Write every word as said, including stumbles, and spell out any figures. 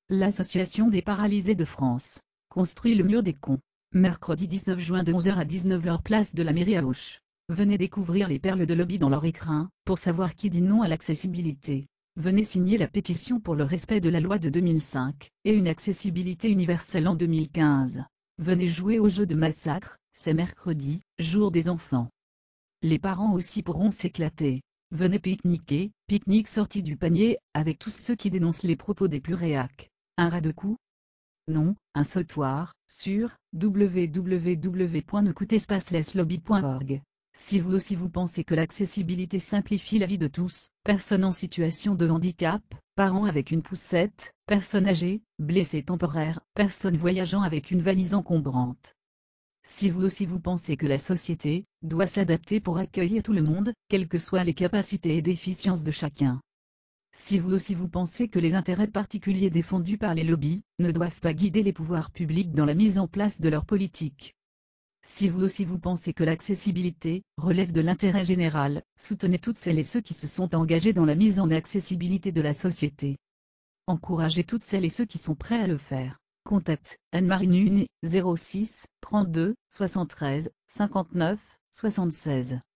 L'Association des paralysés de France construit le mur des cons. Mercredi dix-neuf juin de onze heures à dix-neuf heures place de la mairie à Auch. Venez découvrir les perles de lobby dans leur écrin, pour savoir qui dit non à l'accessibilité. Venez signer la pétition pour le respect de la loi de deux mille cinq, et une accessibilité universelle en deux mille quinze. Venez jouer au jeu de massacre, c'est mercredi, jour des enfants. Les parents aussi pourront s'éclater. Venez pique-niquer, pique-nique sorti du panier, avec tous ceux qui dénoncent les propos des plus réacs. Un ras de cou? Non, un sautoir, sur w w w point necoute espace lobby point org. Si vous aussi vous pensez que l'accessibilité simplifie la vie de tous, personnes en situation de handicap, parents avec une poussette, personnes âgées, blessés temporaires, personnes voyageant avec une valise encombrante. Si vous aussi vous pensez que la société doit s'adapter pour accueillir tout le monde, quelles que soient les capacités et déficiences de chacun. Si vous aussi vous pensez que les intérêts particuliers défendus par les lobbies ne doivent pas guider les pouvoirs publics dans la mise en place de leurs politiques. Si vous aussi vous pensez que l'accessibilité relève de l'intérêt général, soutenez toutes celles et ceux qui se sont engagés dans la mise en accessibilité de la société. Encouragez toutes celles et ceux qui sont prêts à le faire. Contact Anne-Marie Nune, zéro six, trente-deux, soixante-treize, cinquante-neuf, soixante-seize.